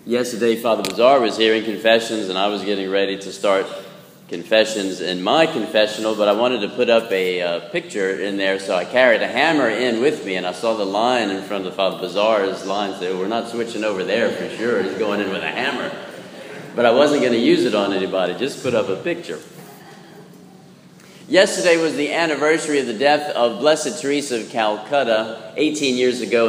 Yesterday, Father Bazar was hearing confessions, and I was getting ready to start confessions in my confessional, but I wanted to put up a picture in there, so I carried a hammer in with me, and I saw the line in front of Father Bazar's line, so we're not switching over there for sure. He's going in with a hammer. But I wasn't going to use it on anybody, just put up a picture. Yesterday was the anniversary of the death of Blessed Teresa of Calcutta, 18 years ago,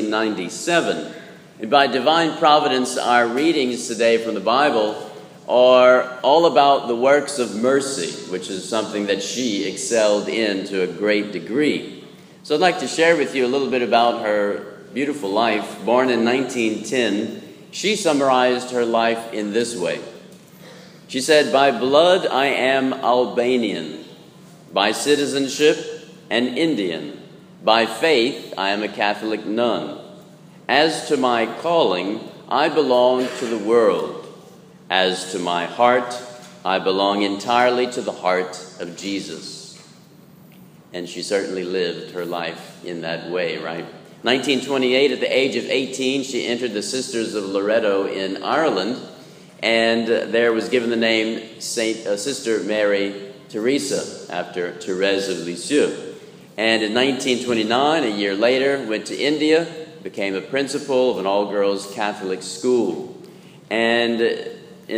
1997. And by divine providence, our readings today from the Bible are all about the works of mercy, which is something that she excelled in to a great degree. So I'd like to share with you a little bit about her beautiful life. Born in 1910, she summarized her life in this way. She said, "By blood I am Albanian, by citizenship an Indian, by faith I am a Catholic nun. As to my calling, I belong to the world. As to my heart, I belong entirely to the heart of Jesus." And she certainly lived her life in that way, right? 1928, at the age of 18, she entered the Sisters of Loreto in Ireland, and there was given the name Sister Mary Teresa, after Therese of Lisieux. And in 1929, a year later, went to India, became a principal of an all-girls Catholic school. And in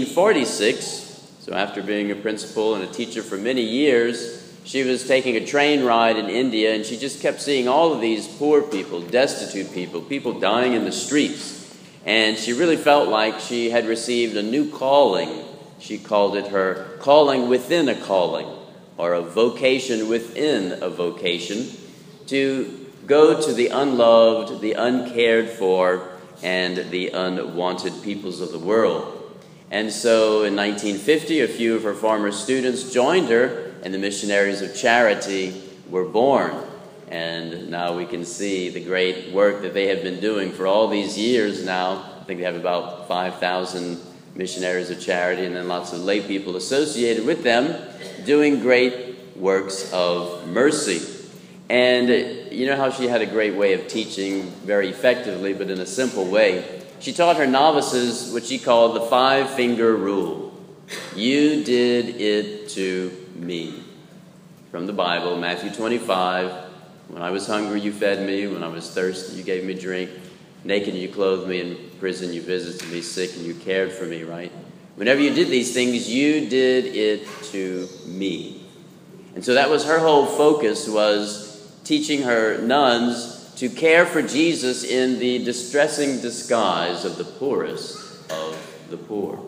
1946, so after being a principal and a teacher for many years, she was taking a train ride in India, and she just kept seeing all of these poor people, destitute people, people dying in the streets. And she really felt like she had received a new calling. She called it her calling within a calling, or a vocation within a vocation, to go to the unloved, the uncared for, and the unwanted peoples of the world. And so in 1950, a few of her former students joined her, and the Missionaries of Charity were born. And now we can see the great work that they have been doing for all these years now. I think they have about 5,000 Missionaries of Charity, and then lots of lay people associated with them, doing great works of mercy. And you know how she had a great way of teaching very effectively, but in a simple way. She taught her novices what she called the 5-finger rule. You did it to me. From the Bible, Matthew 25, when I was hungry, you fed me. When I was thirsty, you gave me drink. Naked, you clothed me. In prison, you visited me. Sick, and you cared for me, right? Whenever you did these things, you did it to me. And so that was her whole focus, was teaching her nuns to care for Jesus in the distressing disguise of the poorest of the poor.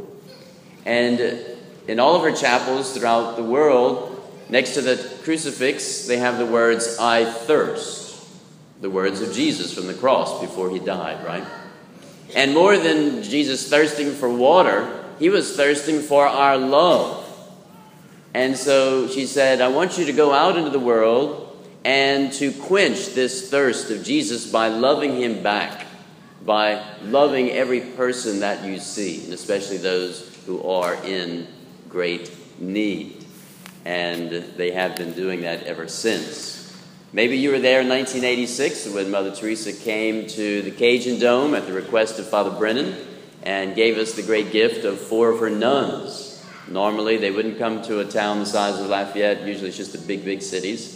And in all of her chapels throughout the world, next to the crucifix, they have the words, "I thirst," the words of Jesus from the cross before he died, right? And more than Jesus thirsting for water, he was thirsting for our love. And so she said, I want you to go out into the world and to quench this thirst of Jesus by loving him back, by loving every person that you see, and especially those who are in great need. And they have been doing that ever since. Maybe you were there in 1986 when Mother Teresa came to the Cajun Dome at the request of Father Brennan and gave us the great gift of 4 of her nuns. Normally, they wouldn't come to a town the size of Lafayette. Usually it's just the big cities.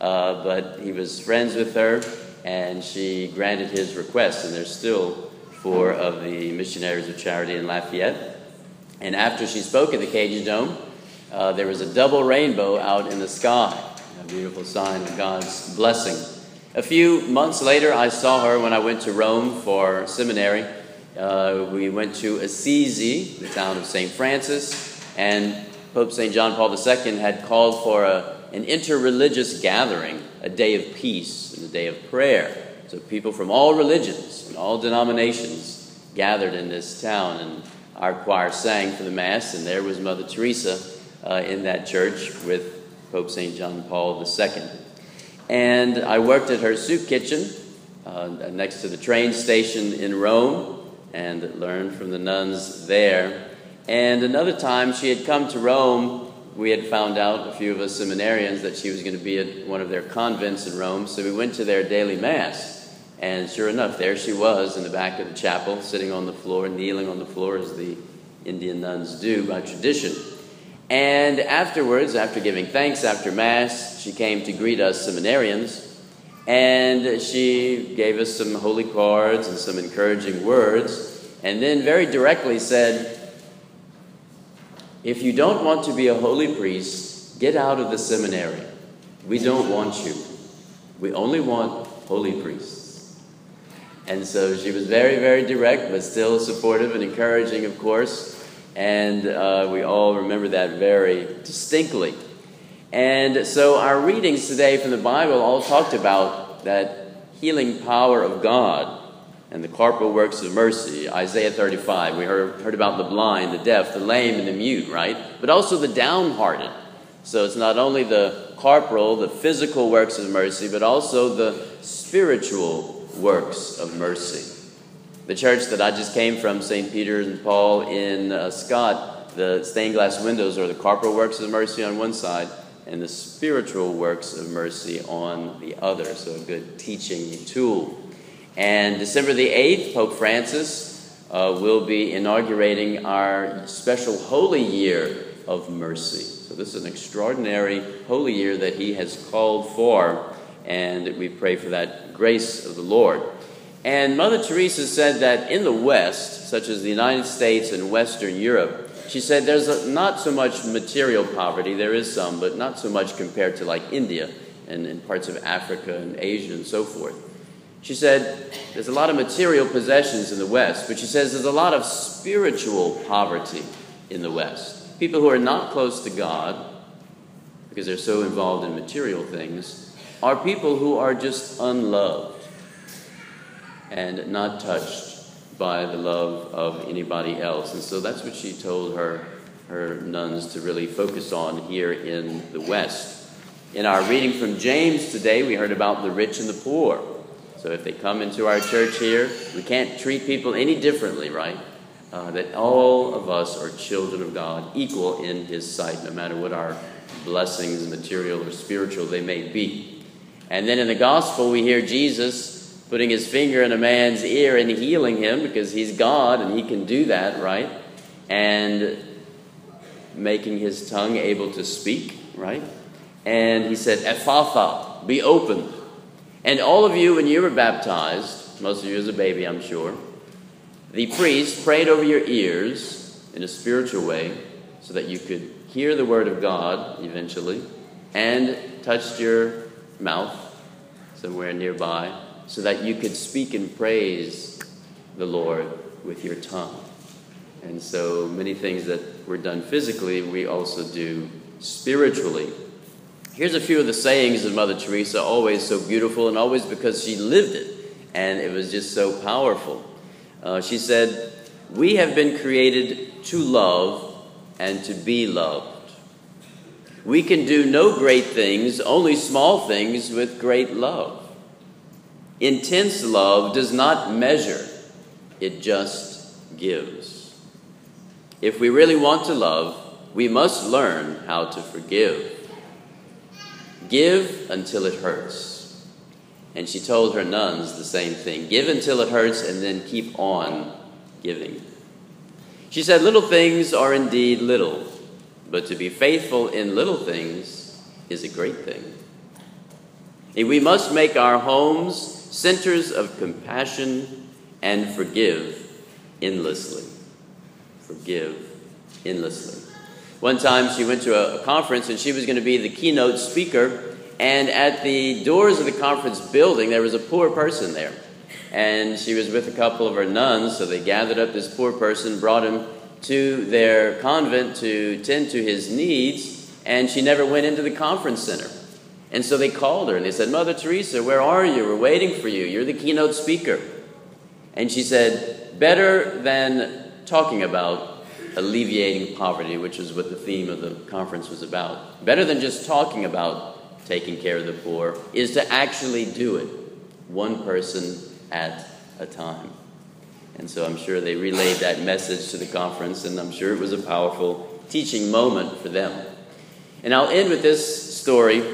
But he was friends with her, and she granted his request. And there's still 4 of the Missionaries of Charity in Lafayette. And after she spoke at the Cajun Dome, there was a double rainbow out in the sky, a beautiful sign of God's blessing. A few months later, I saw her when I went to Rome for seminary. We went to Assisi, the town of St. Francis, and Pope St. John Paul II had called for an interreligious gathering, a day of peace and a day of prayer. So people from all religions and all denominations gathered in this town, and our choir sang for the Mass, and there was Mother Teresa in that church with Pope St. John Paul II. And I worked at her soup kitchen next to the train station in Rome and learned from the nuns there. And another time she had come to Rome, we had found out, a few of us seminarians, that she was going to be at one of their convents in Rome, so we went to their daily Mass. And sure enough, there she was in the back of the chapel, sitting on the floor, kneeling on the floor as the Indian nuns do by tradition. And afterwards, after giving thanks after Mass, she came to greet us seminarians, and she gave us some holy cards and some encouraging words, and then very directly said, "If you don't want to be a holy priest, get out of the seminary. We don't want you. We only want holy priests." And so she was very, very direct, but still supportive and encouraging, of course. And we all remember that very distinctly. And so our readings today from the Bible all talked about that healing power of God and the corporal works of mercy. Isaiah 35, we heard about the blind, the deaf, the lame, and the mute, right? But also the downhearted. So it's not only the corporal, the physical works of mercy, but also the spiritual works of mercy. The church that I just came from, St. Peter and Paul in Scott, the stained glass windows are the corporal works of mercy on one side and the spiritual works of mercy on the other. So a good teaching tool. And December the 8th, Pope Francis will be inaugurating our special Holy Year of Mercy. So this is an extraordinary Holy Year that he has called for, and we pray for that grace of the Lord. And Mother Teresa said that in the West, such as the United States and Western Europe, she said there's not so much material poverty. There is some, but not so much compared to like India and in parts of Africa and Asia and so forth. She said there's a lot of material possessions in the West, but she says there's a lot of spiritual poverty in the West. People who are not close to God, because they're so involved in material things, are people who are just unloved and not touched by the love of anybody else. And so that's what she told her nuns to really focus on here in the West. In our reading from James today, we heard about the rich and the poor. So if they come into our church here, we can't treat people any differently, right? That all of us are children of God, equal in his sight, no matter what our blessings, material or spiritual, they may be. And then in the gospel, we hear Jesus putting his finger in a man's ear and healing him, because he's God and he can do that, right? And making his tongue able to speak, right? And he said, "Ephphatha, be opened." And all of you, when you were baptized, most of you as a baby, I'm sure, the priest prayed over your ears in a spiritual way so that you could hear the word of God eventually, and touched your mouth somewhere nearby so that you could speak and praise the Lord with your tongue. And so many things that were done physically, we also do spiritually. Here's a few of the sayings of Mother Teresa, always so beautiful, and always because she lived it, and it was just so powerful. She said, "We have been created to love and to be loved. We can do no great things, only small things with great love. Intense love does not measure, it just gives. If we really want to love, we must learn how to forgive. Give until it hurts." And she told her nuns the same thing. Give until it hurts, and then keep on giving. She said, "Little things are indeed little, but to be faithful in little things is a great thing. And we must make our homes centers of compassion and forgive endlessly." Forgive endlessly. One time she went to a conference, and she was going to be the keynote speaker, and at the doors of the conference building there was a poor person there, and she was with a couple of her nuns. So they gathered up this poor person, brought him to their convent to tend to his needs, and she never went into the conference center. And so they called her and they said, "Mother Teresa, where are you? We're waiting for you. You're the keynote speaker." And she said, "Better than talking about alleviating poverty," which is what the theme of the conference was about, "better than just talking about taking care of the poor is to actually do it, one person at a time." And so I'm sure they relayed that message to the conference, and I'm sure it was a powerful teaching moment for them. And I'll end with this story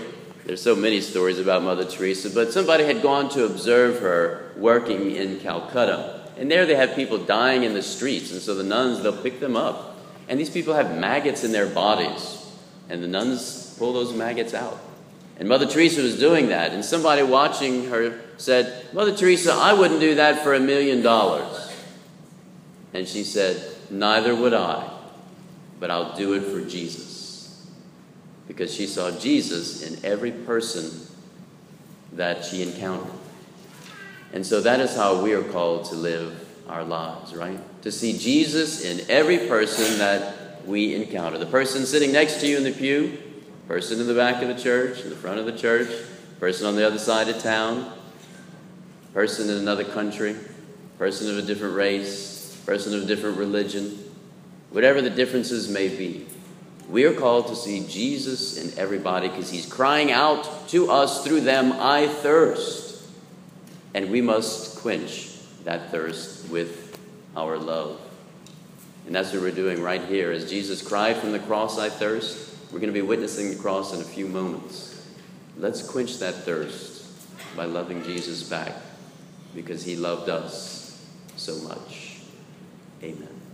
There's so many stories about Mother Teresa, but somebody had gone to observe her working in Calcutta. And there they have people dying in the streets, and so the nuns, they'll pick them up. And these people have maggots in their bodies, and the nuns pull those maggots out. And Mother Teresa was doing that, and somebody watching her said, "Mother Teresa, I wouldn't do that for $1 million. And she said, "Neither would I, but I'll do it for Jesus." Because she saw Jesus in every person that she encountered. And so that is how we are called to live our lives, right? To see Jesus in every person that we encounter. The person sitting next to you in the pew, person in the back of the church, in the front of the church, person on the other side of town, person in another country, person of a different race, person of a different religion, whatever the differences may be. We are called to see Jesus in everybody because he's crying out to us through them, "I thirst." And we must quench that thirst with our love. And that's what we're doing right here. As Jesus cried from the cross, "I thirst," we're going to be witnessing the cross in a few moments. Let's quench that thirst by loving Jesus back because he loved us so much. Amen.